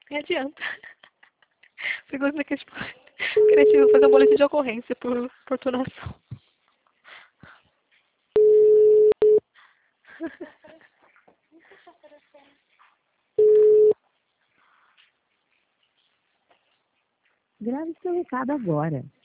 Nem adianta. Perigoso daquele tipo, querer fazer um boletim de ocorrência por tunação. Grave seu recado agora.